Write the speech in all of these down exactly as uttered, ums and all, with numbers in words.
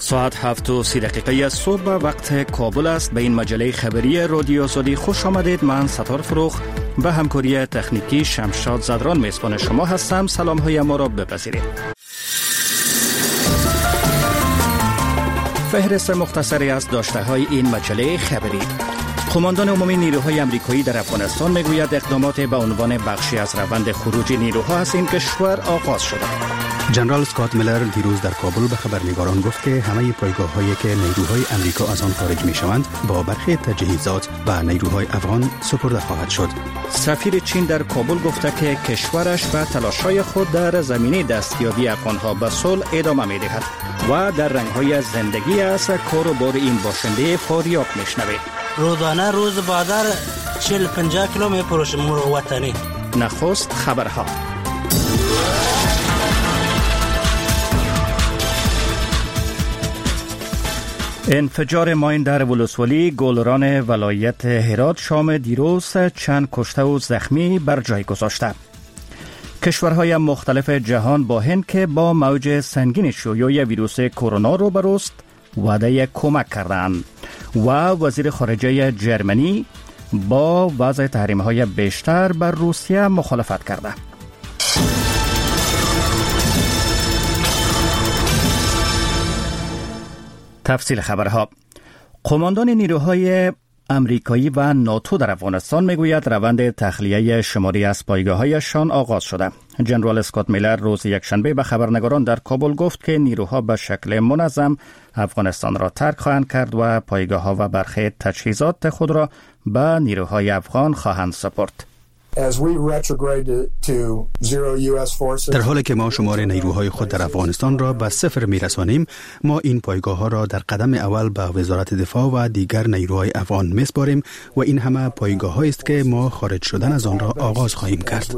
ساعت هفت و سی دقیقه صبح وقت کابل است. به این مجله خبری رادیو آزادی خوش آمدید. من ستار فروخ به همکاری تکنیکی شمشاد زدران میزبان شما هستم. سلام های ما را بپذیرید. فهرست مختصری از داشته های این مجله خبری. قماندان عمومی نیروهای امریکایی در افغانستان میگوید اقدامات به عنوان بخشی از روند خروج نیروها از این کشور آغاز شده. جنرال اسکات میلر دیروز در کابل به خبرنگاران گفت که همه پایگاه‌هایی که نیروهای امریکا از آن خارج می‌شوند با برخی تجهیزات و نیروهای افغان سپرده خواهد شد. سفیر چین در کابل گفته که کشورش به تلاش‌های خود در زمینه دستیابی افغان‌ها به صلح ادامه می‌دهد و در رنگ‌های زندگی از کار و بار این باشنده فاریاب می‌شنوید. روزانه روز بادر چهل پنجاه کیلو می‌فروشیم وطنی. نخست خبرها. انفجار ماین در ولسوالی گلران ولایت هرات شام دیروز چند کشته و زخمی بر جای گذاشته. کشورهای مختلف جهان با هند که با موج سنگین شیوع ویروس کرونا روبروست وعده کمک کردند و وزیر خارجه جرمنی با وضع تحریم‌های بیشتر بر روسیه مخالفت کرده. تفصیل خبرها. قماندان نیروهای امریکایی و ناتو در افغانستان میگوید روند تخلیه شماری از پایگاه‌هایشان آغاز شده. جنرال اسکات میلر روز یکشنبه به خبرنگاران در کابل گفت که نیروها به شکل منظم افغانستان را ترک خواهند کرد و پایگاه‌ها و برخی تجهیزات خود را به نیروهای افغان خواهند سپرد. در حالی که ما شمار نیروهای خود در افغانستان را به صفر میرسانیم، ما این پایگاه ها را در قدم اول به وزارت دفاع و دیگر نیروهای افغان میسپاریم و این همه پایگاه هایی است که ما خارج شدن از آن را آغاز خواهیم کرد.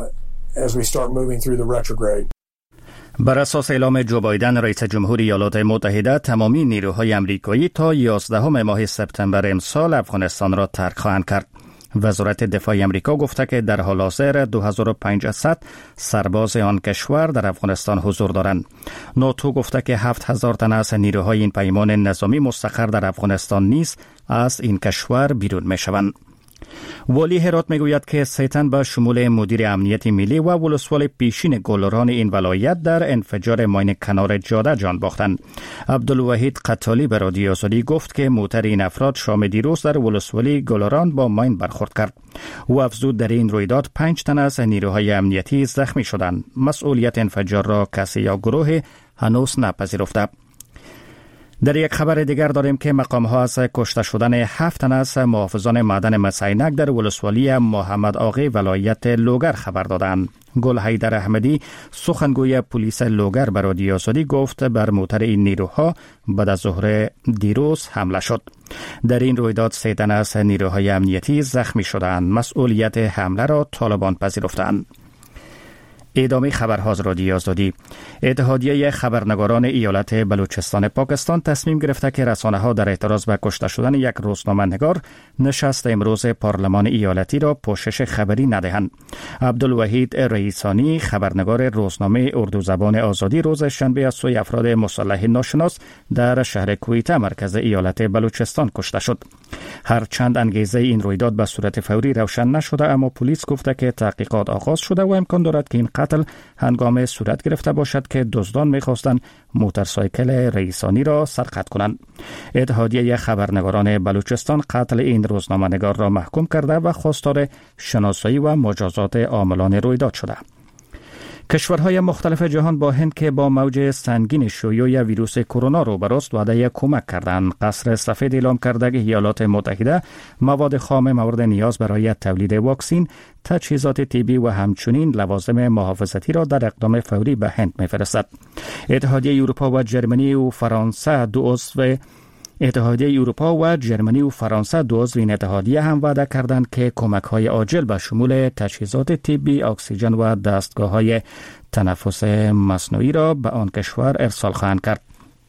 بر اساس اعلام جو بایدن رئیس جمهوری ایالات متحده، تمامی نیروهای امریکایی تا یازدهم ماه سپتامبر امسال افغانستان را ترک خواهند کرد. وزارت دفاع امریکا گفته که در حال حاضر دو هزار و پانصد سرباز آن کشور در افغانستان حضور دارند. ناتو گفته که هفت هزار تن از نیروهای این پیمان نظامی مستقر در افغانستان نیز از این کشور بیرون می شوند. والی هرات میگوید که سه تن به شمول مدیر امنیت ملی و ولسوال پیشین گلران این ولایت در انفجار ماین کنار جاده جان باختند. عبدالوحید قتالی به رادیو آزادی گفت که موتر این افراد شام دیروز در ولسوالی گلران با ماین برخورد کرد. او افزود در این رویداد پنج تن از نیروهای امنیتی زخمی شدند. مسئولیت انفجار را کسی یا گروه هنوز نپذیرفته. در یک خبر دیگر داریم که مقام ها از کشته شدن هفت تن از محافظان معدن مسینک در ولسوالی محمد آقی ولایت لوگر خبر دادند. گل حیدر احمدی سخنگوی پلیس لوگر به رادیو آزادی گفت بر موتر این نیروها بعد از ظهر دیروز حمله شد. در این رویداد سه تن از نیروهای امنیتی زخمی شدند. مسئولیت حمله را طالبان پذیرفتند. ادامه خبرها از رادیو آزادی. اتحادیه خبرنگاران ایالت بلوچستان پاکستان تصمیم گرفته که رسانه‌ها در اعتراض به کشته شدن یک روزنامه‌نگار نشست امروز پارلمان ایالتی را پوشش خبری ندهند. عبدالوحید رئیسانی خبرنگار روزنامه اردو زبان آزادی روز شنبه از سوی افراد مسلح ناشناس در شهر کویته مرکز ایالت بلوچستان کشته شد. هرچند انگیزه این رویداد به صورت فوری روشن نشده، اما پلیس گفته که تحقیقات آغاز شده و امکان دارد که این قتل هنگام صورت گرفته باشد که دزدان می‌خواستند موتورسایکل رئیسانی را سرقت کنند. اتحادیه خبرنگاران بلوچستان قتل این روزنامه‌نگار را محکوم کرده و خواستار شناسایی و مجازات عاملان رویداد شده. کشورهای مختلف جهان با هند که با موج سنگین شیوع ویروس کرونا روبروست وعده کمک کردند. قصر سفید اعلام کرده که ایالات متحده مواد خام مورد نیاز برای تولید واکسن، تجهیزات طبی و همچنین لوازم محافظتی را در اقدام فوری به هند می‌فرستد. اتحادیه اروپا و جرمنی و فرانسه دو عضو اتحادیه اروپا و جرمنی و فرانسه دو عضو این اتحادیه هم وعده کردند که کمک‌های عاجل به شمول تجهیزات طبی، اکسیژن و دستگاه‌های تنفس مصنوعی را به آن کشور ارسال خواهند کرد.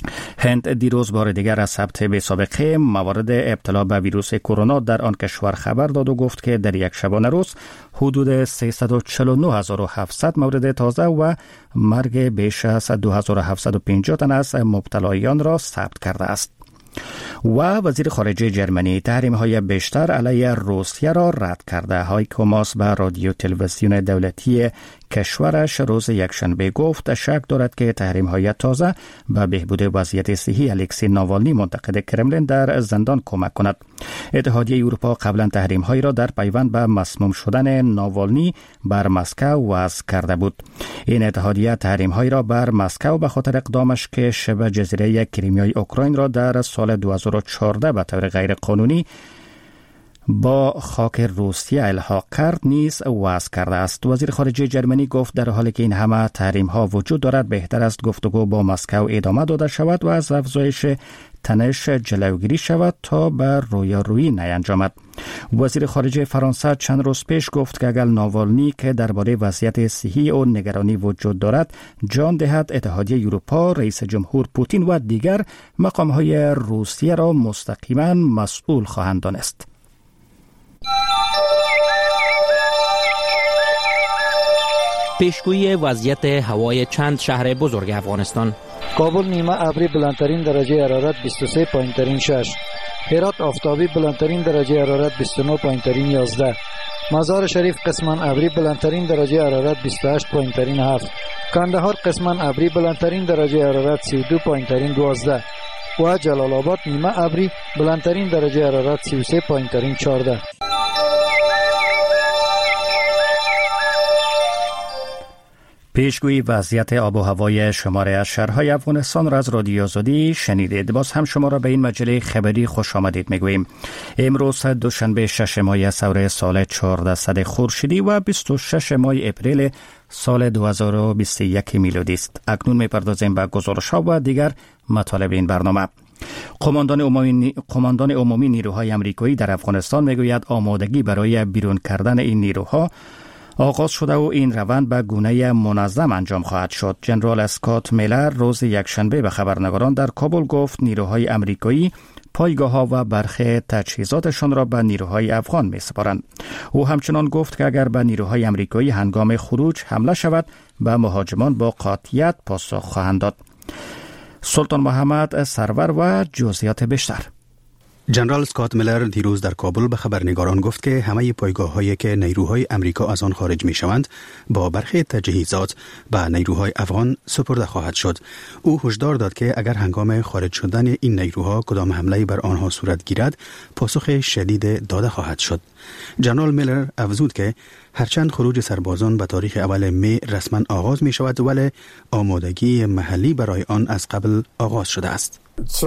هند دیروز بار دیگر از ثبت بی سابقه موارد ابتلا به ویروس کرونا در آن کشور خبر داد و گفت که در یک شبانه روز حدود سیصد و چهل و نه هزار و هفتصد مورد تازه و مرگ بیش از دو هزار و هفتصد و پنجاه تن از مبتلایان را ثبت کرده است. و وزیر خارجه جرمنی تحریم های بیشتر علیه روسیه را رد کرده. هایکو ماس به رادیو تلویزیون دولتی کشورش روز یکشنبه گفت شک دارد که تحریم های تازه به بهبود وضعیت صحی الکسی ناوالنی منتقد کرملین در زندان کمک کند. اتحادیه اروپا قبلا تحریم های را در پیوند به مسموم شدن ناوالنی بر مسکو وضع کرده بود. این اتحادیه تحریم های را بر مسکو به خاطر اقدامش که شبه جزیره کریمیای اوکراین را در سال دو هزار و چهارده به طور غیر قانونی با خاک روسیه الحاق کرد نیز وضع کرده است. وزیر خارجه جرمنی گفت در حالی که این همه تحریم ها وجود دارد بهتر است گفتگو با مسکو ادامه داده شود و از افزایش تنش جلوگیری شود تا به رویارویی نینجامد. وزیر خارجه فرانسه چند روز پیش گفت که اگر ناوالنی که درباره وضعیت صحی و نگرانی وجود دارد جان دهد اتحادیه اروپا، رئیس جمهور پوتین و دیگر مقام‌های روسیه را مستقیما مسئول خواهند دانست. پیشگویی وضعیت هوای چند شهر بزرگ افغانستان. کابل نیمه ابری بلندترین درجه حرارت بیست و سه پایین ترین شش. هرات آفتابی بلندترین درجه حرارت بیست و نه پایین ترین یازده. مزار شریف قسما ابری بلندترین درجه حرارت بیست و هشت پایین ترین هفت. کندهار قسما ابری بلندترین درجه حرارت سی و دو پایین ترین دوازده. و جلال آباد نیمه ابری بلندترین درجه حرارت سی و سه پایین ترین چهارده. پیشگویی وضعیت آب و هوای شماره از شهرهای افغانستان را از رادیو آزادی شنیدید. باز هم شما را به این مجله خبری خوش آمدید میگوییم. امروز دوشنبه شش ماه سوری سال چهاردهصد خورشیدی و بیست و شش ماه اپریل سال دو هزار و بیست و یک میلادی است. اکنون میپردازیم به گزارش‌ها و دیگر مطالب این برنامه. قماندان عمومی قماندان عمومی نیروهای آمریکایی در افغانستان میگوید آمادگی برای بیرون کردن این نیروها آغاز شده و این روند به گونه منظم انجام خواهد شد. جنرال اسکات میلر روز یکشنبه به خبرنگاران در کابل گفت نیروهای آمریکایی پایگاه‌ها و برخی تجهیزاتشان را به نیروهای افغان می‌سپارند. او همچنان گفت که اگر به نیروهای آمریکایی هنگام خروج حمله شود به مهاجمان با قاطعیت پاسخ خواهند داد. سلطان محمد سرور و جزئیات بیشتر. جنرال اسکات میلر دیروز در کابل به خبرنگاران گفت که همه پایگاه‌هایی که نیروهای امریکا از آن خارج می‌شوند با برخی تجهیزات به نیروهای افغان سپرده خواهد شد. او هشدار داد که اگر هنگام خارج شدن این نیروها کدام حمله بر آنها صورت گیرد پاسخ شدید داده خواهد شد. جنرال میلر افزود که هرچند خروج سربازان به تاریخ اول می رسما آغاز می شود ولی آمادگی محلی برای آن از قبل آغاز شده است.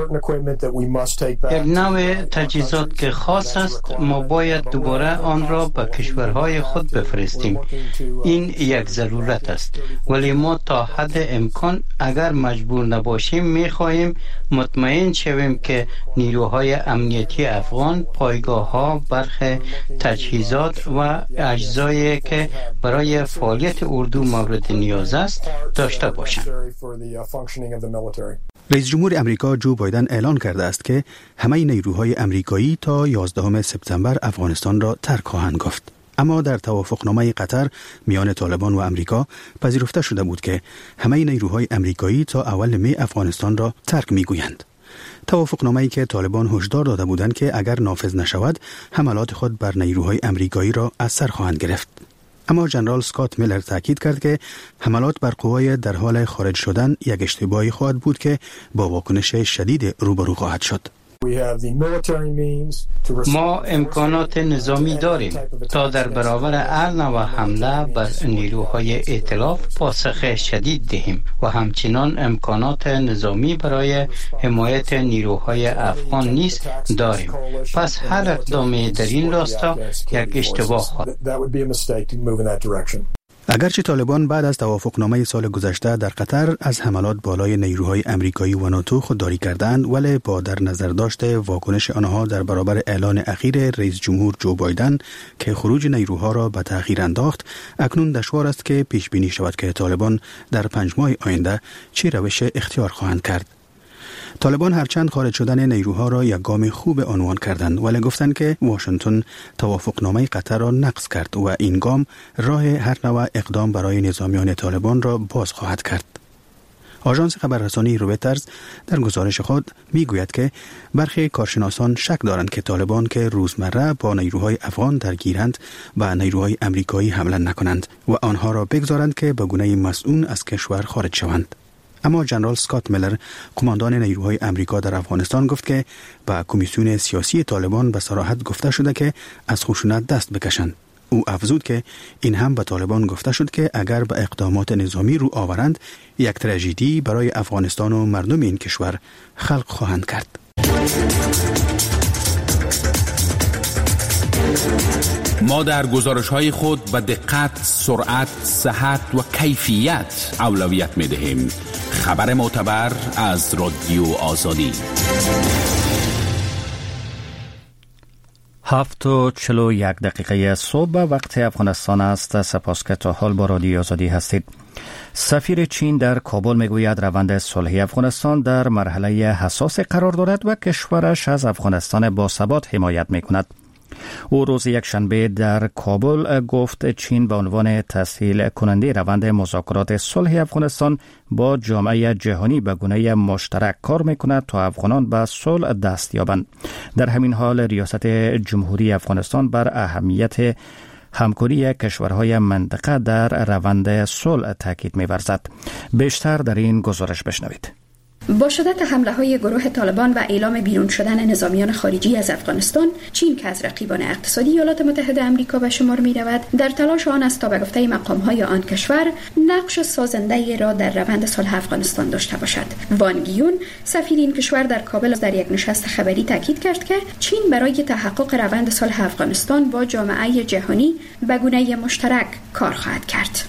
یک نوع تجهیزات که خاص است ما باید دوباره آن را به کشورهای خود بفرستیم. این یک ضرورت است ولی ما تا حد امکان اگر مجبور نباشیم می خواهیم مطمئن شویم که نیروهای امنیتی افغان پایگاه‌ها، برخی تجهیزات و اجزایی که برای فعالیت اردو مورد نیاز است داشته باشند. رئیس جمهور امریکا جو بایدن اعلان کرده است که همه نیروهای امریکایی تا یازدهم سپتامبر افغانستان را ترک خواهند گفت. اما در توافقنامه قطر میان طالبان و امریکا پذیرفته شده بود که همه نیروهای امریکایی تا اول می افغانستان را ترک میگویند. توافقنامه‌ای که طالبان هشدار داده بودند که اگر نافذ نشود حملات خود بر نیروهای امریکایی را از سر خواهند گرفت. اما جنرال اسکات میلر تاکید کرد که حملات بر قوای در حال خارج شدن یک اشتباهی خواهد بود که با واکنش شدید روبرو خواهد شد. ما امکانات نظامی داریم تا در برابر هر نوع حمله بر نیروهای ائتلاف پاسخ شدید دهیم و همچنان امکانات نظامی برای حمایت نیروهای افغان نیز داریم. پس هر اقدامی در این راستا یک اشتباه خواهد. اگرچه طالبان بعد از توافقنامه سال گذشته در قطر از حملات بالای نیروهای امریکایی و ناتو خودداری کردند ولی با در نظر داشته واکنش آنها در برابر اعلان اخیر رئیس جمهور جو بایدن که خروج نیروها را به تأخیر انداخت اکنون دشوار است که پیش بینی شود که طالبان در پنج ماه آینده چه روش اختیار خواهند کرد. طالبان هرچند خارج شدن نیروها را یک گام خوب عنوان کردند، ولی گفتند که واشنگتن توافقنامه قطر را نقض کرد و این گام راه هر نوع اقدام برای نظامیان طالبان را باز خواهد کرد. آژانس خبررسانی رویترز در گزارش خود میگوید که برخی کارشناسان شک دارند که طالبان که روزمره با نیروهای افغان درگیرند و نیروهای امریکایی حمله نکنند و آنها را بگذارند که به گونه مسئول از کشور خارج شوند. اما جنرال اسکات میلر، قماندان نیروهای امریکا در افغانستان، گفت که به کمیسیون سیاسی طالبان به صراحت گفته شده که از خشونت دست بکشند. او افزود که این هم به طالبان گفته شد که اگر به اقدامات نظامی رو آورند، یک تراژدی برای افغانستان و مردم این کشور خلق خواهند کرد. ما در گزارش‌های خود به دقت، سرعت، صحت و کیفیت اولویت می‌دهیم. خبر معتبر از رادیو آزادی. هفت و چل و یک دقیقه صبح وقت افغانستان است. سپاس که تا حال با رادیو آزادی هستید. سفیر چین در کابل میگوید روند صلحی افغانستان در مرحله حساس قرار دارد و کشورش از افغانستان با ثبات حمایت میکند. او روز یک شنبه در کابل گفت چین به عنوان تسهیل کننده روند مذاکرات صلح افغانستان با جامعه جهانی به گونه مشترک کار میکند تا افغانان به صلح دست یابند. در همین حال ریاست جمهوری افغانستان بر اهمیت همکاری کشورهای منطقه در روند صلح تاکید می‌ورزد. بیشتر در این گزارش بشنوید. با شدت حمله های گروه طالبان و اعلام بیرون شدن نظامیان خارجی از افغانستان، چین که از رقیبان اقتصادی ایالات متحده آمریکا به شمار می رود، در تلاش آن است تا به گفته مقام های آن کشور نقش سازنده را در روند صلح افغانستان داشته باشد. وان گیون، سفیر این کشور در کابل در یک نشست خبری تاکید کرد که چین برای تحقق روند صلح افغانستان با جامعه جهانی به گونه مشترک کار خواهد کرد.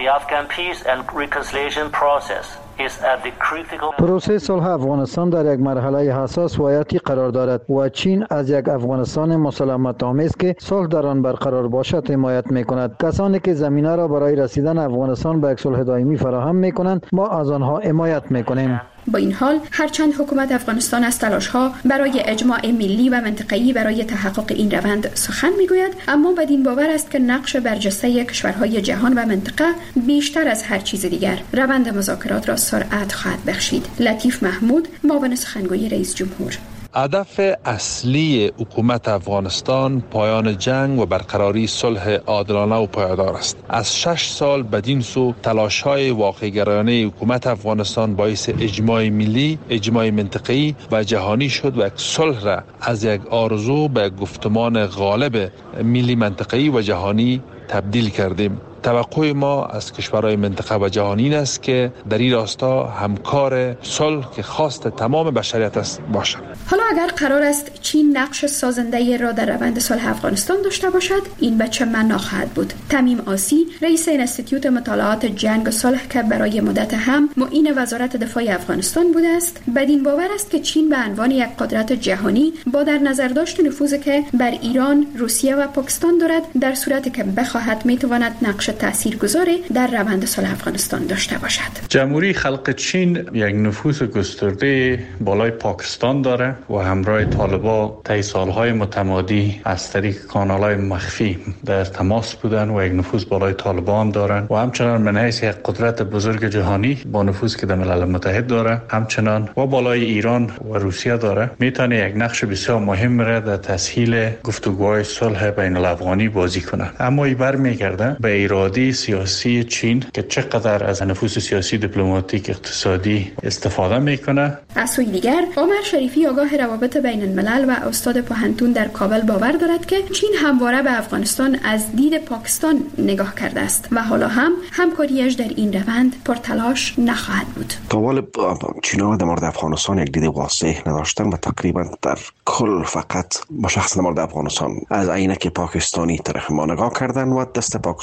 پروسه صلح افغانستان در یک مرحله حساس و حیاتی قرار دارد و چین از یک افغانستان مسالمت آمیز که صلح در آن برقرار باشد حمایت می‌کند. کسانی که زمینه را برای رسیدن افغانستان به یک صلح دائمی فراهم می‌کنند، ما از آنها حمایت می‌کنیم. با این حال هرچند حکومت افغانستان از تلاش‌ها برای اجماع ملی و منطقه‌ای برای تحقق این روند سخن می‌گوید، اما بدین باور است که نقش برجسته کشورهای جهان و منطقه بیشتر از هر چیز دیگر روند مذاکرات را سرعت خواهد بخشید. لطیف محمود، معاون سخنگوی رئیس جمهور: هدف اصلی حکومت افغانستان پایان جنگ و برقراری صلح عادلانه و پایدار است. از شش سال بدین سو تلاش‌های واقع‌گرایانه حکومت افغانستان باعث اجماع ملی، اجماع منطقه‌ای و جهانی شد و یک صلح را از یک آرزو به گفتمان غالب ملی، منطقه‌ای و جهانی تبدیل کردیم. توقع ما از کشورهای منطقه و جهانی است که در این راستا همکار صلح که خواست تمام بشریت است باشد. حالا اگر قرار است چین نقش سازنده را در روند صلح افغانستان داشته باشد، این به چه معنا خواهد بود؟ تمیم آسی، رئیس انستیتوت مطالعات جنگ و صلح که برای مدت هم معین وزارت دفاع افغانستان بوده است، بدین باور است که چین به عنوان یک قدرت جهانی با در نظر داشت نفوذی که بر ایران، روسیه و پاکستان دارد، در صورتی که بخواهد میتواند نقش تاثیرگذاری در روند صلح افغانستان داشته باشد. جمهوری خلق چین یک نفوذ گسترده بالای پاکستان داره و همراه طالبان طی سالهای متمادی از طریق کانال‌های مخفی در تماس بودن و یک نفوذ بالای طالبان دارن و همچنان من حیث یک قدرت بزرگ جهانی با نفوذ که در ملل متحد داره، همچنان و بالای ایران و روسیه داره، میتونه یک نقش بسیار مهم را در تسهیل گفتگوهای صلح بین الافغانی بازی کنه. اما این برمیگرده به اراده سیاسی چین که چقدر از نفوذ سیاسی، دیپلماتیک، اقتصادی استفاده میکنه. از سوی دیگر، عمر شریفی آگاه روابط بین الملل و استاد پوهنتون در کابل باور دارد که چین همواره به افغانستان از دید پاکستان نگاه کرده است و حالا هم همکاریش در این روند پرتلاش نخواهد بود. کابل چین‌ها در مورد افغانستان یک دید واضح نداشتن و تقریبا در کل فقط با شخص در مورد افغانستان از عینک پاکستانی طرف ما نگاه کردن و دست پاکستان در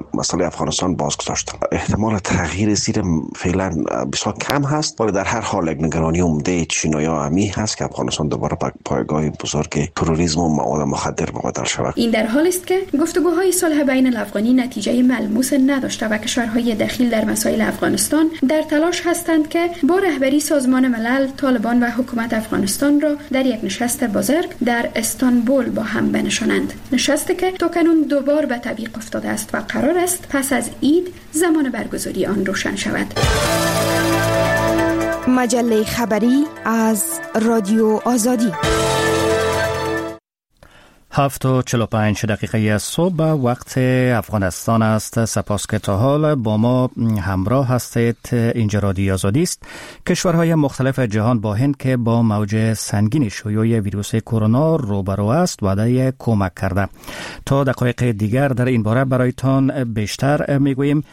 مسئله افغانستان بازگذاشتم. احتمال تغییر زیر فعلا بسیار کم هست، ولی در هر حال یک نگرانی عمده چینایا همی هست که افغانستان دوباره به پایگاه بزرگ تروریسم و مواد مخدر مبادل شود. این در حالی است که گفتگوهای صلح بین الافغانی نتیجه ملموس نداشته و کشورهای دخیل در مسائل افغانستان در تلاش هستند که با رهبری سازمان ملل، طالبان و حکومت افغانستان را در یک نشست بزرگ در استانبول با هم بنشانند. نشستی که تاکنون دوبار به تعویق افتاده است و قرار است پس از عید زمان برگزاری آن روشن شود. مجله خبری از رادیو آزادی. هفت و چهل و پنج دقیقه از صبح وقت افغانستان است. سپاس که تا حال با ما همراه هستید. اینجا رادیو آزادی است. کشورهای مختلف جهان با هند که با موج سنگین شیوع ویروس کرونا روبرو است وعده کمک کرده. تا دقایق دیگر در این باره برایتان بیشتر میگوییم.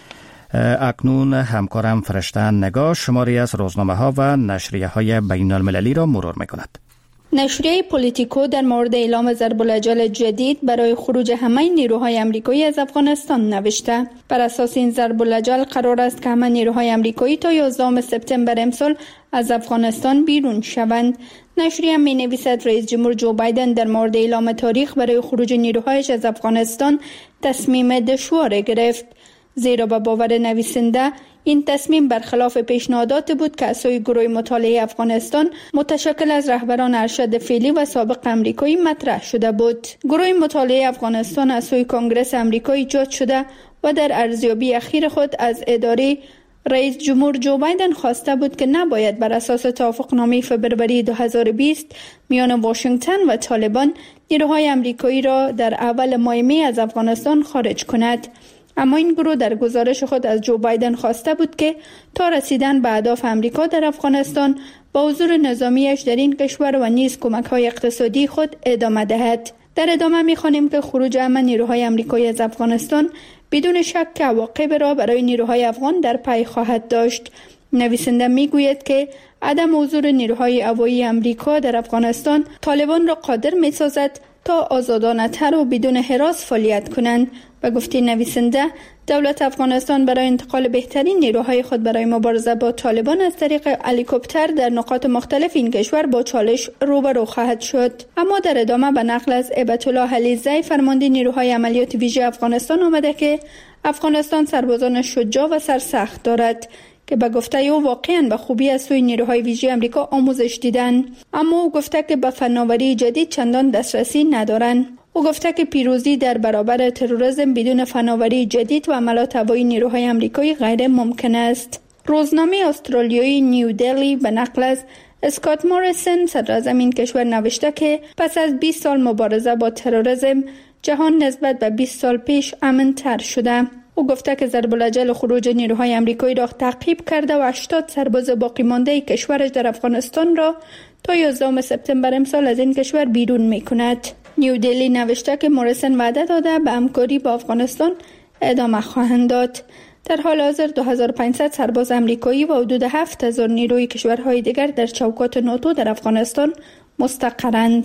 اکنون همکارم فرشته نگاه شماری از روزنامه ها و نشریه های بین المللی را مرور میکند. نشریه پولیتیکو در مورد اعلام ضرب الاجل جدید برای خروج همه نیروهای آمریکایی از افغانستان نوشته. بر اساس این ضرب الاجل قرار است که همه نیروهای آمریکایی تا یازدهم سپتامبر امسال از افغانستان بیرون شوند. نشریه می نویسد رئیس جمهور جو بایدن در مورد اعلام تاریخ برای خروج نیروهایش از افغانستان تصمیم دشوار گرفت، زیرا به باور نویسنده این تصمیم برخلاف پیشنهادات بود که از سوی گروه مطالعه افغانستان متشکل از رهبران ارشد فعلی و سابق آمریکایی مطرح شده بود. گروه مطالعه افغانستان از سوی کنگره آمریکایی ایجاد شده و در ارزیابی اخیر خود از اداره رئیس جمهور جو بایدن خواسته بود که نباید بر اساس توافقنامه فبروری دو هزار و بیست میان واشنگتن و طالبان نیروهای آمریکایی را در اول ماه می از افغانستان خارج کند. اما این گروه در گزارش خود از جو بایدن خواسته بود که تا رسیدن به اهداف آمریکا در افغانستان با حضور نظامیش در این کشور و نیز کمک‌های اقتصادی خود ادامه دهد. در ادامه می‌خوانیم که خروج همه نیروهای آمریکایی از افغانستان بدون شک عواقب را برای نیروهای افغان در پی خواهد داشت. نویسنده میگوید که عدم حضور نیروهای هوایی آمریکا در افغانستان طالبان را قادر می‌سازد تا آزادانه‌تر و بدون هراس فعالیت کنند. و گفته نویسنده دولت افغانستان برای انتقال بهترین نیروهای خود برای مبارزه با طالبان از طریق هلیکوپتر در نقاط مختلف این کشور با چالش روبرو خواهد شد. اما در ادامه به نقل از هیبت الله علیزی فرمانده نیروهای عملیات ویژه افغانستان آمده که افغانستان سربازان شجاع و سرسخت دارد که به گفته او واقعاً به خوبی از سوی نیروهای ویژه آمریکا آموزش دیدن، اما او گفته که به فناوری جدید چندان دسترسی ندارند. او گفته که پیروزی در برابر تروریسم بدون فناوری جدید و عملات هوایی نیروهای آمریکایی غیر ممکن است. روزنامه استرالیایی نیو دلی به نقل از اسکات موریسون صدراعظم این کشور نوشته که پس از بیست سال مبارزه با تروریسم جهان نسبت به بیست سال پیش امن‌تر شده. او گفته که ضرب الاجل خروج نیروهای آمریکایی را تعقیب کرده و هشتاد سرباز باقی مانده کشورش در افغانستان را تا یازدهم سپتامبر امسال از این کشور بیرون می‌کند. نیو دلی نوشته که موریسون وعده داده به همکاری با افغانستان ادامه خواهند داد. در حال حاضر دو هزار و پانصد سرباز آمریکایی و حدود هفت هزار نیروی کشورهای دیگر در چوکات ناتو در افغانستان مستقرند.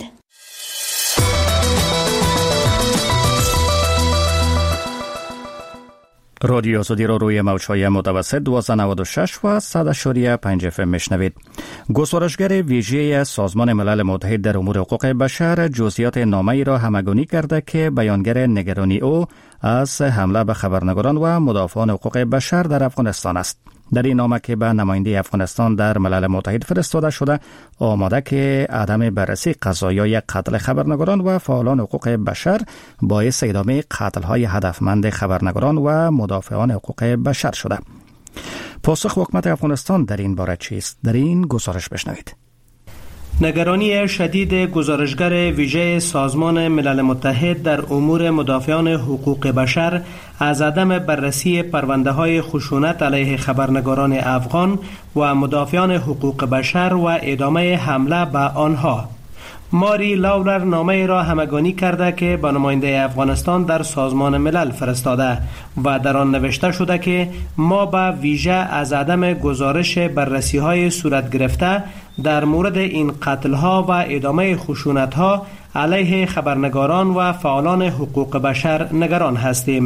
رادیو آزادی را روی موج‌های متوسط دویست و نود و شش و صد و پنج اف ام میشنوید. گزارشگر ویژه سازمان ملل متحد در امور حقوق بشر جزئیات نامه‌ای را همگانی کرده که بیانگر نگرانی او از حمله به خبرنگاران و مدافعان حقوق بشر در افغانستان است. در این نامه که به نماینده افغانستان در ملل متحد فرستاده شده آماده که عدم بررسی قضایای قتل خبرنگاران و فعالان حقوق بشر باعث ادامه قتل‌های هدفمند خبرنگاران و مدافعان حقوق بشر شده. پاسخ حکومت افغانستان در این باره چیست؟ در این گزارش بشنوید. نگرانی شدید گزارشگر ویژه سازمان ملل متحد در امور مدافعان حقوق بشر از عدم بررسی پرونده‌های خشونت علیه خبرنگاران افغان و مدافعان حقوق بشر و ادامه حمله به آنها. ماری لاورر نامه را همگانی کرده که به نماینده افغانستان در سازمان ملل فرستاده و در آن نوشته شده که ما به ویژه از عدم گزارش بررسی‌های صورت گرفته در مورد این قتل‌ها و ادامه خشونت‌ها علیه خبرنگاران و فعالان حقوق بشر نگران هستیم.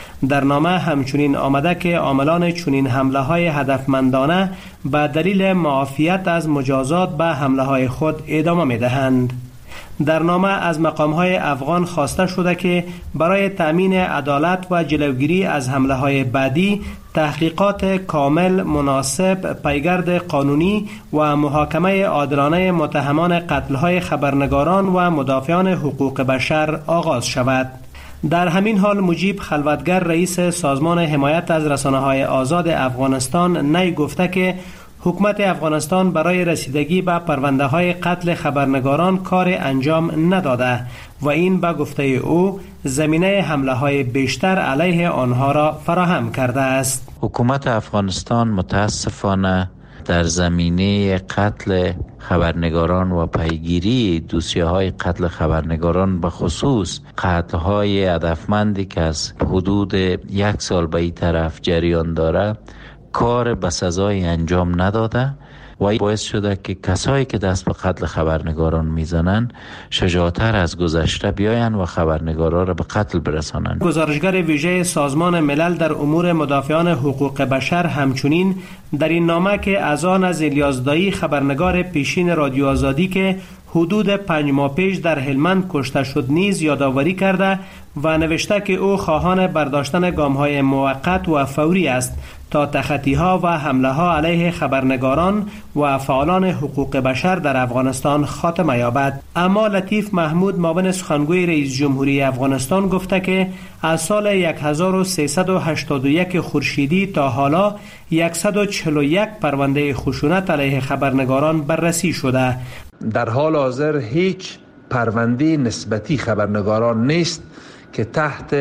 در نامه همچنین آمده که عاملان چنین حمله های هدفمندانه به دلیل معافیت از مجازات به حمله های خود ادامه می دهند. در نامه از مقام‌های افغان خواسته شده که برای تأمین عدالت و جلوگیری از حمله‌های بعدی تحقیقات کامل، مناسب، پیگرد قانونی و محاکمه عادلانه متهمان قتل‌های خبرنگاران و مدافعان حقوق بشر آغاز شود. در همین حال مجیب خلوتگر رئیس سازمان حمایت از رسانه‌های آزاد افغانستان نی گفته که حکومت افغانستان برای رسیدگی به پرونده های قتل خبرنگاران کار انجام نداده و این به گفته او زمینه حمله های بیشتر علیه آنها را فراهم کرده است. حکومت افغانستان متاسفانه در زمینه قتل خبرنگاران و پیگیری دوسیه های قتل خبرنگاران به خصوص قتل های هدفمندی که از حدود یک سال به این طرف جریان داره کار به سزای انجام نداده و این باعث شده که کسایی که دست به قتل خبرنگاران میزنن شجاعتر از گذشته بیاین و خبرنگاران را به قتل برسانند. گزارشگر ویژه سازمان ملل در امور مدافعان حقوق بشر همچنین در این نامه که از آن از الیاس دایی خبرنگار پیشین رادیو آزادی که حدود پنج ماه پیش در هلمند کشته شد نیز یادآوری کرده و نوشته که او خواهان برداشتن گام‌های موقت و فوری است تا تخطی‌ها و حمله‌ها علیه خبرنگاران و فعالان حقوق بشر در افغانستان خاتمه یابد. اما لطیف محمود معاون سخنگوی رئیس جمهوری افغانستان گفته که از سال هزار و سیصد و هشتاد و یک خورشیدی تا حالا صد و چهل و یک پرونده خشونت علیه خبرنگاران بررسی شده. در حال حاضر هیچ پرونده نسبتی خبرنگاران نیست که تحت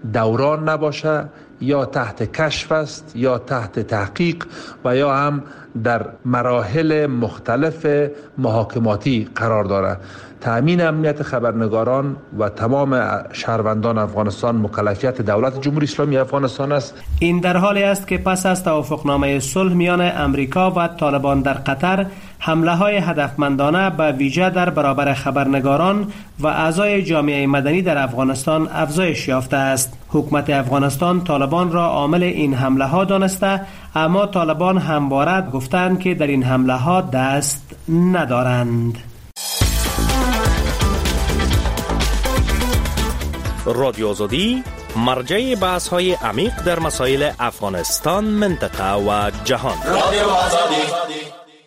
دوران نباشه یا تحت کشف است یا تحت تحقیق و یا هم در مراحل مختلف محاکماتی قرار دارد. تأمین امنیت خبرنگاران و تمام شهروندان افغانستان مکلفیت دولت جمهوری اسلامی افغانستان است. این در حالی است که پس از توافقنامه صلح میان امریکا و طالبان در قطر حمله های هدفمندانه به ویژه در برابر خبرنگاران و اعضای جامعه مدنی در افغانستان افزایش یافته است. حکومت افغانستان طالبان را عامل این حمله ها دانسته، اما طالبان همواره گفتند که در این حمله ها دست ندارند. رادیو آزادی مرجع بحث های عمیق در مسائل افغانستان، منطقه و جهان. رادیو آزادی.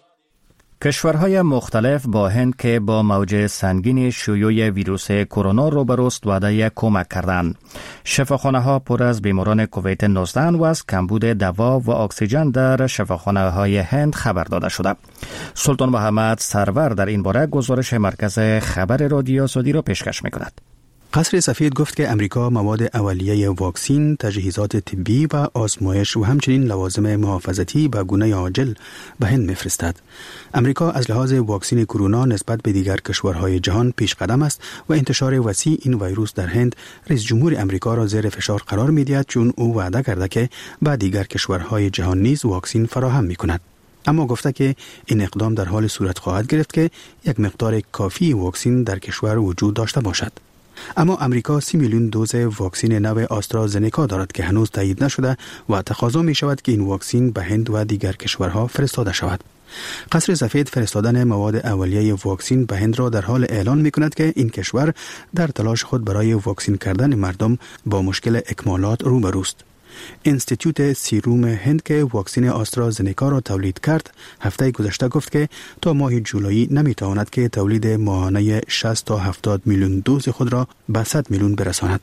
کشورهای مختلف با هند که با موج سنگین شیوع ویروس کرونا روبروست وعده کمک کردند. شفاخانه ها پر از بیماران کووید نوزده و از کمبود دوا و اکسیژن در شفاخانه های هند خبر داده شده. سلطان محمد سرور در این باره گزارش مرکز خبر رادیو آزادی را پیشکش می‌کند. قصر سفید گفت که امریکا مواد اولیه واکسین، تجهیزات طبی و آزمایش و همچنین لوازم محافظتی به گونه عاجل به هند می‌فرستد. امریکا از لحاظ واکسین کرونا نسبت به دیگر کشورهای جهان پیش قدم است و انتشار وسیع این ویروس در هند رئیس جمهور امریکا را زیر فشار قرار می‌دهد، چون او وعده کرده که به دیگر کشورهای جهان نیز واکسین فراهم می‌کند. اما گفته که این اقدام در حال صورت خواهد گرفت که یک مقدار کافی واکسین در کشور وجود داشته باشد. اما امریکا سی میلیون دوز واکسین نو آسترازنکا دارد که هنوز تایید نشده و تقاضا می شود که این واکسین به هند و دیگر کشورها فرستاده شود. قصر سفید فرستادن مواد اولیه واکسین به هند را در حال اعلان می کند که این کشور در تلاش خود برای واکسین کردن مردم با مشکل اکمالات روبروست. انستیتوت سیروم هند که واکسین آسترازنکا را تولید کرد هفته گذشته گفت که تا ماه جولای نمیتواند که تولید ماهانه شصت تا هفتاد میلیون دوز خود را به صد میلیون برساند.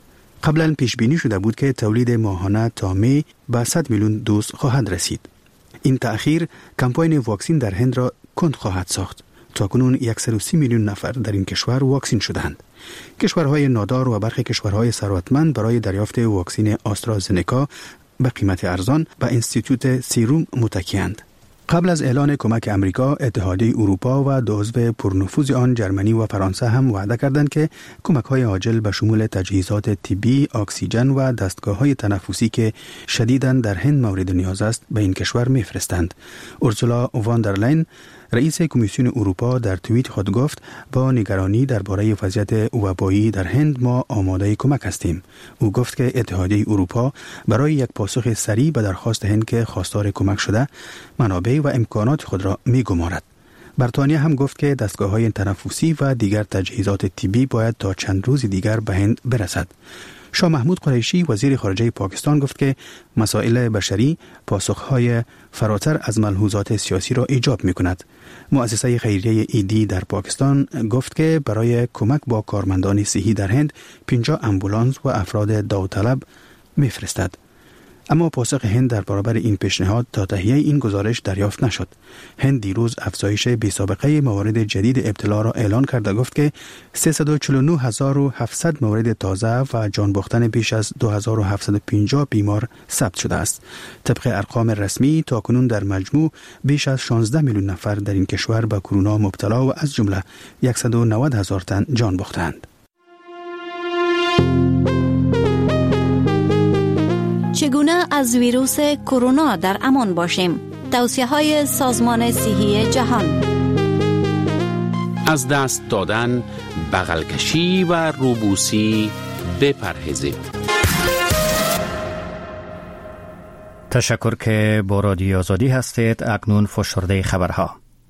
قبلا پیش بینی شده بود که تولید ماهانه تا می به صد میلیون دوز خواهد رسید. این تأخیر کمپاین واکسین در هند را کند خواهد ساخت. تاکنون صد و سی میلیون نفر در این کشور واکسین شدند. کشورهای نادار و برخی کشورهای ثروتمند برای دریافت واکسین آسترازنکا به قیمت ارزان به انستیتوت سیروم متکی‌اند. قبل از اعلان کمک امریکا، اتحادیه اروپا و دو عضو پرنفوذ آن جرمنی و فرانسه هم وعده کردند که کمک‌های عاجل به شمول تجهیزات طبی، اکسیژن و دستگاه‌های تنفسی که شدیداً در هند مورد نیاز است به این کشور می‌فرستند. اورسولا واندرلاین رئیس کمیسیون اروپا در توییت خود گفت با نگرانی درباره وضعیت وبایی در هند ما آماده کمک هستیم. او گفت که اتحادیه اروپا برای یک پاسخ سریع به درخواست هند که خواستار کمک شده منابع و امکانات خود را می‌گمارد. بریتانیا هم گفت که دستگاه‌های تنفسی و دیگر تجهیزات طبی باید تا چند روز دیگر به هند برسد. شاه محمود قریشی وزیر خارجه پاکستان گفت که مسائل بشری پاسخهای فراتر از ملحوظات سیاسی را ایجاب می کند. مؤسسه خیریه ایدی در پاکستان گفت که برای کمک با کارمندان صحی در هند پنجاه امبولانس و افراد داوطلب می فرستد. اما پاسخ هند در برابر این پیشنهاد تا تهیه این گزارش دریافت نشد. هند دیروز افزایش بی‌سابقه موارد جدید ابتلا را اعلان کرده گفت که سیصد و چهل و نه هزار و هفتصد مورد تازه و جان باختن بیش از دو هزار و هفتصد و پنجاه بیمار ثبت شده است. طبق ارقام رسمی تاکنون در مجموع بیش از شانزده میلیون نفر در این کشور به کرونا مبتلا و از جمله صد و نود هزار تن جان باختند. چگونه از ویروس کرونا در امان باشیم؟ توصیه‌های سازمان صحی جهان. از دست دادن، بغل کشی و روبوسی بپرهیزید. تشکر که با رادیو آزادی هستید. اکنون فشرده خبرها.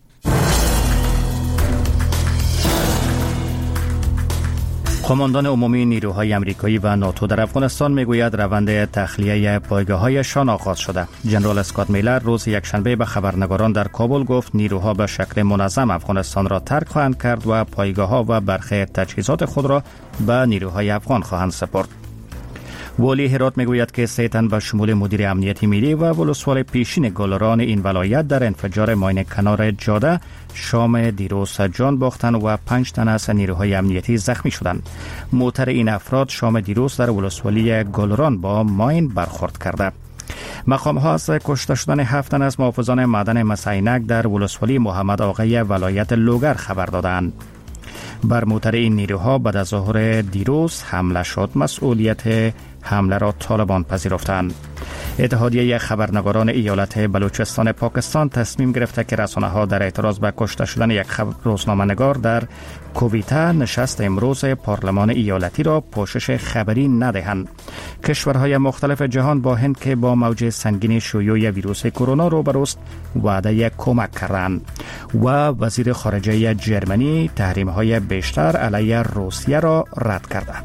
قماندان عمومی نیروهای آمریکایی و ناتو در افغانستان میگوید روند تخلیه پایگاه‌هایشان آغاز شده. جنرال اسکات میلر روز یکشنبه به خبرنگاران در کابل گفت نیروها به شکل منظم افغانستان را ترک خواهند کرد و پایگاه‌ها و برخی تجهیزات خود را به نیروهای افغان خواهند سپرد. والی هرات میگوید که سه تن به شمول مدیر امنیتی ملی و ولسوال پیشین گلران این ولایت در انفجار ماین کنار جاده شام دیروز جان باختند و پنج تن از نیروهای امنیتی زخمی شدند. موتر این افراد شام دیروز در ولسوالی گلران با ماین برخورد کرده. مقام ها از کشته شدن هفت تن از محافظان معدن مسعینک در ولسوالی محمد آقای ولایت لوگر خبر دادند. بر موتر این نیروها بعد از ظهر دیروز حمله شد. مسئولیت حمله را طالبان پذیرفتند. اتحادیه خبرنگاران ایالت بلوچستان پاکستان تصمیم گرفته که رسانه‌ها در اعتراض به کشته شدن یک روزنامه‌نگار در کویتا نشست امروز پارلمان ایالتی را پوشش خبری ندهند. کشورهای مختلف جهان با هند که با موج سنگین شیوع ویروس کرونا روبروست وعده کمک کردند و وزیر خارجه جرمنی تحریم‌های بیشتر علیه روسیه را رد کرده.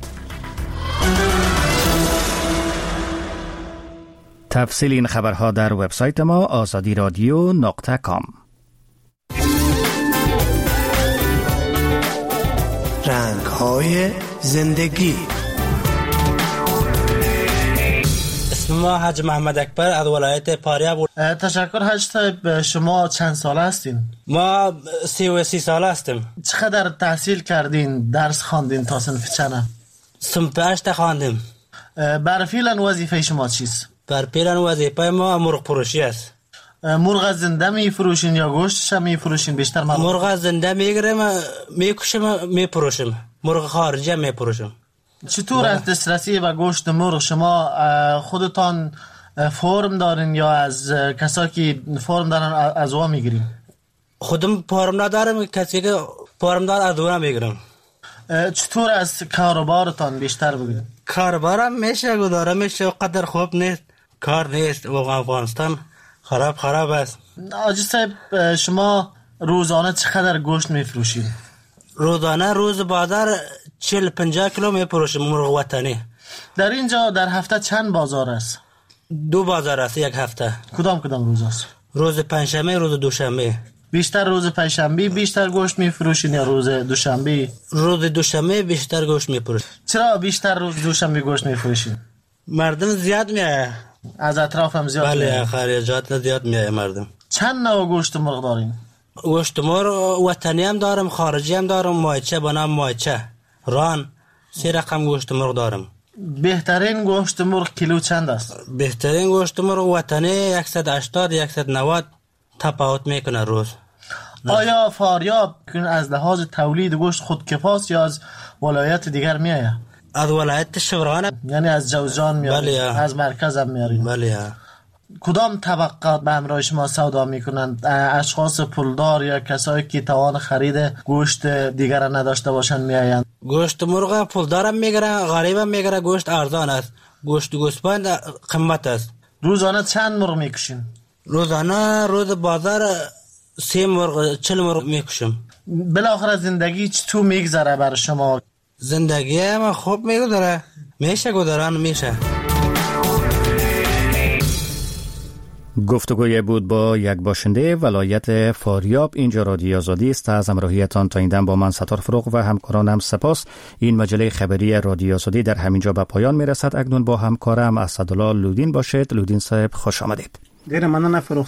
تفصیل این خبرها در وبسایت ما آزادی رادیو نقطه کام. رنگ‌های زندگی. اسم ما حاج محمد اکبر از ولایت پاریا بود. تشکر حاج صاحب. شما چند ساله هستین؟ ما سی و سی ساله هستیم. چقدر تحصیل کردین؟ درس خواندین تا صنف چند؟ صنف هشت خواندیم. بر فعلا وظیفه شما چیست؟ بر فعلا وظیفه ما مرغ فروشی است. مرغ زنده می فروشین یا گوشتش می فروشین؟ بیشتر مرغ مرغ زنده میگیریم میکشیم میفروشیم. مرغ خارجی می فروشیم. چطور از دسترسی به گوشت مرغ شما خودتان فرم دارین یا از کسایی که فرم دارن از اون میگیرین؟ خودم فرم ندارم، کسی که فرم داره از اون میگیرم. چطور از کاروبارتان بیشتر بگید؟ کاروبارم میشه گذاره میشه، قدر خوب نیست، کار نیست و افغانستان خراب خراب است. آجی صاحب شما روزانه چقدر گوشت میفروشید؟ روزانه روز بازار چهل پنجاه کیلو میفروشیم مرغ وطنی. در اینجا در هفته چند بازار است؟ دو بازار است یک هفته. کدام کدام روز است؟ روز پنجشنبه روز دوشنبه. بیشتر روز پنجشنبه بیشتر گوشت میفروشین یا روز دوشنبه؟ روز دوشنبه بیشتر گوشت میفروشیم. چرا بیشتر روز دوشنبه گوشت میفروشین؟ مردم زیاد میاد. از اطراف هم زیاد میاد. بله خارجات زیاد میاد مردم. چند نوع گوشت مرغ دارین؟ گوشت مرغ وطنی هم دارم، خارجی هم دارم، مایچه به نام مایچه، ران، سه رقم گوشت مرغ دارم. بهترین گوشت مرغ کیلو چند است؟ بهترین گوشت مرغ وطنی صد و هشتاد صد و نود تفاوت میکنه روز. آیا فاریاب از لحاظ تولید گوشت خودکفاست یا از ولایت دیگر میآید؟ از ولایت شبرغان، یعنی از جوزجان میارید؟ بله. از مرکز هم میارید؟ بله. کدام طبقات به همراه شما سودا میکنند؟ اشخاص پولدار یا کسایی که توان خرید گوشت دیگر نداشته باشند میآیند؟ گوشت مرغ پولدارم میگیره، غریبم میگیره. گوشت ارزان است، گوشت گوسفند قیمت است. روزانه چند مرغ میکشین؟ روزانه روز بازار سه مرغ چل مرغ میکشم. بالاخره زندگی چطور میگذره بر شما؟ زندگی ما خوب میگذره، میشه گذران میشه. گفتگوی بود با یک باشنده ولایت فاریاب. اینجا رادیو آزادی است. از همراهیتان تا این دم با من ستار فروغ و همکارانم سپاس. این مجله خبری رادیو آزادی در همینجا به پایان میرسد. اکنون با همکارم اسدالله لودین باشید. لودین صاحب خوش آمدید. دیر ممنون فروغ